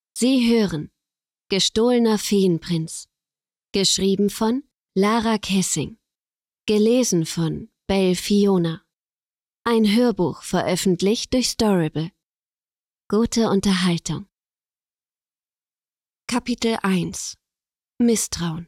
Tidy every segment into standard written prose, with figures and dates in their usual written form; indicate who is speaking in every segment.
Speaker 1: Sie hören Gestohlener Feenprinz, geschrieben von Lara Kessing, gelesen von Belle Fiona. Ein Hörbuch veröffentlicht durch Storable. Gute Unterhaltung. Kapitel 1 – Misstrauen.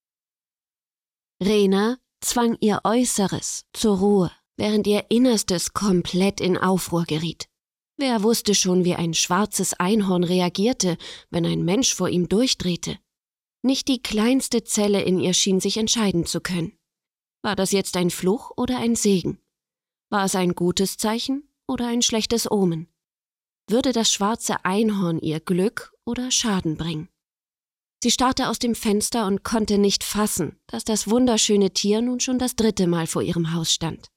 Speaker 1: Rena zwang ihr Äußeres zur Ruhe, während ihr Innerstes komplett in Aufruhr geriet. Wer wusste schon, wie ein schwarzes Einhorn reagierte, wenn ein Mensch vor ihm durchdrehte? Nicht die kleinste Zelle in ihr schien sich entscheiden zu können. War das jetzt ein Fluch oder ein Segen? War es ein gutes Zeichen oder ein schlechtes Omen? Würde das schwarze Einhorn ihr Glück oder Schaden bringen? Sie starrte aus dem Fenster und konnte nicht fassen, dass das wunderschöne Tier nun schon das 3. Mal vor ihrem Haus stand.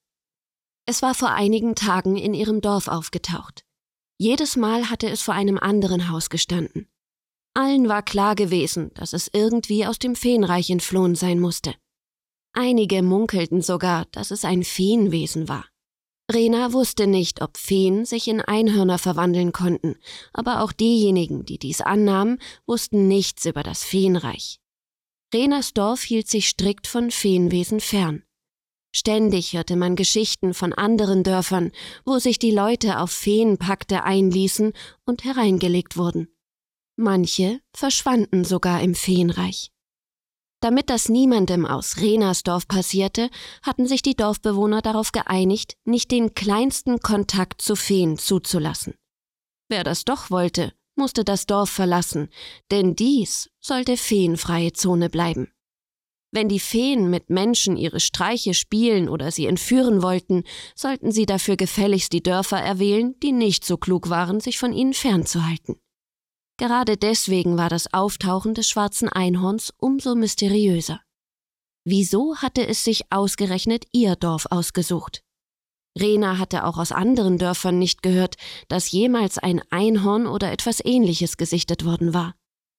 Speaker 1: Es war vor einigen Tagen in ihrem Dorf aufgetaucht. Jedes Mal hatte es vor einem anderen Haus gestanden. Allen war klar gewesen, dass es irgendwie aus dem Feenreich entflohen sein musste. Einige munkelten sogar, dass es ein Feenwesen war. Rena wusste nicht, ob Feen sich in Einhörner verwandeln konnten, aber auch diejenigen, die dies annahmen, wussten nichts über das Feenreich. Renas Dorf hielt sich strikt von Feenwesen fern. Ständig hörte man Geschichten von anderen Dörfern, wo sich die Leute auf Feenpakte einließen und hereingelegt wurden. Manche verschwanden sogar im Feenreich. Damit das niemandem aus Renas Dorf passierte, hatten sich die Dorfbewohner darauf geeinigt, nicht den kleinsten Kontakt zu Feen zuzulassen. Wer das doch wollte, musste das Dorf verlassen, denn dies sollte feenfreie Zone bleiben. Wenn die Feen mit Menschen ihre Streiche spielen oder sie entführen wollten, sollten sie dafür gefälligst die Dörfer erwählen, die nicht so klug waren, sich von ihnen fernzuhalten. Gerade deswegen war das Auftauchen des schwarzen Einhorns umso mysteriöser. Wieso hatte es sich ausgerechnet ihr Dorf ausgesucht? Rena hatte auch aus anderen Dörfern nicht gehört, dass jemals ein Einhorn oder etwas Ähnliches gesichtet worden war.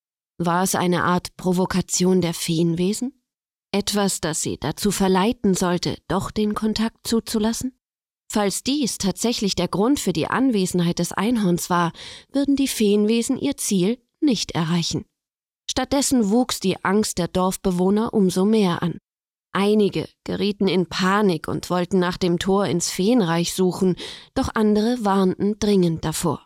Speaker 1: War es eine Art Provokation der Feenwesen? Etwas, das sie dazu verleiten sollte, doch den Kontakt zuzulassen? Falls dies tatsächlich der Grund für die Anwesenheit des Einhorns war, würden die Feenwesen ihr Ziel nicht erreichen. Stattdessen wuchs die Angst der Dorfbewohner umso mehr an. Einige gerieten in Panik und wollten nach dem Tor ins Feenreich suchen, doch andere warnten dringend davor.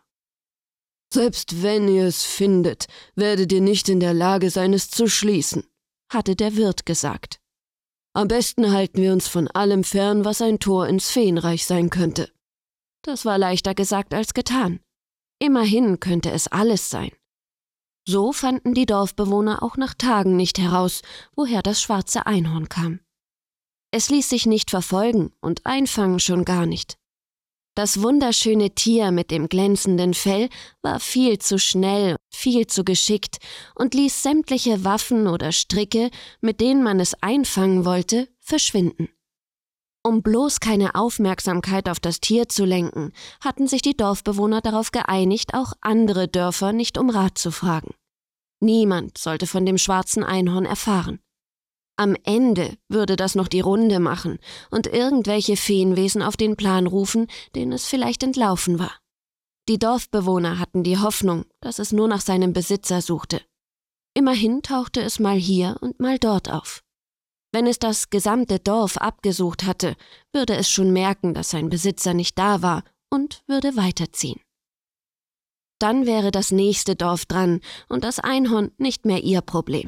Speaker 1: »Selbst wenn ihr es findet, werdet ihr nicht in der Lage sein, es zu schließen«, hatte der Wirt gesagt. »Am besten halten wir uns von allem fern, was ein Tor ins Feenreich sein könnte.« Das war leichter gesagt als getan. Immerhin könnte es alles sein. So fanden die Dorfbewohner auch nach Tagen nicht heraus, woher das schwarze Einhorn kam. Es ließ sich nicht verfolgen und einfangen schon gar nicht. Das wunderschöne Tier mit dem glänzenden Fell war viel zu schnell, viel zu geschickt und ließ sämtliche Waffen oder Stricke, mit denen man es einfangen wollte, verschwinden. Um bloß keine Aufmerksamkeit auf das Tier zu lenken, hatten sich die Dorfbewohner darauf geeinigt, auch andere Dörfer nicht um Rat zu fragen. Niemand sollte von dem schwarzen Einhorn erfahren. Am Ende würde das noch die Runde machen und irgendwelche Feenwesen auf den Plan rufen, denen es vielleicht entlaufen war. Die Dorfbewohner hatten die Hoffnung, dass es nur nach seinem Besitzer suchte. Immerhin tauchte es mal hier und mal dort auf. Wenn es das gesamte Dorf abgesucht hatte, würde es schon merken, dass sein Besitzer nicht da war und würde weiterziehen. Dann wäre das nächste Dorf dran und das Einhorn nicht mehr ihr Problem.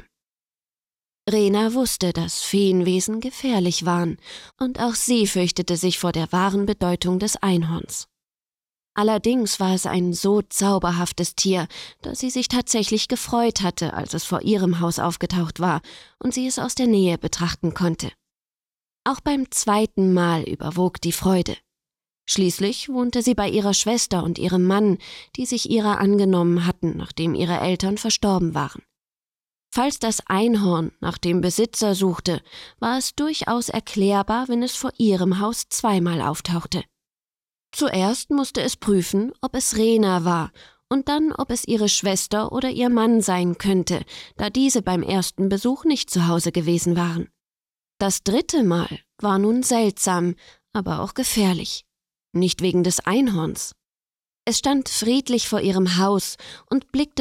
Speaker 1: Rena wusste, dass Feenwesen gefährlich waren, und auch sie fürchtete sich vor der wahren Bedeutung des Einhorns. Allerdings war es ein so zauberhaftes Tier, dass sie sich tatsächlich gefreut hatte, als es vor ihrem Haus aufgetaucht war und sie es aus der Nähe betrachten konnte. Auch beim 2. Mal überwog die Freude. Schließlich wohnte sie bei ihrer Schwester und ihrem Mann, die sich ihrer angenommen hatten, nachdem ihre Eltern verstorben waren. Falls das Einhorn nach dem Besitzer suchte, war es durchaus erklärbar, wenn es vor ihrem Haus 2 Mal auftauchte. Zuerst musste es prüfen, ob es Rena war und dann, ob es ihre Schwester oder ihr Mann sein könnte, da diese beim ersten Besuch nicht zu Hause gewesen waren. Das 3. Mal war nun seltsam, aber auch gefährlich. Nicht wegen des Einhorns. Es stand friedlich vor ihrem Haus und blickte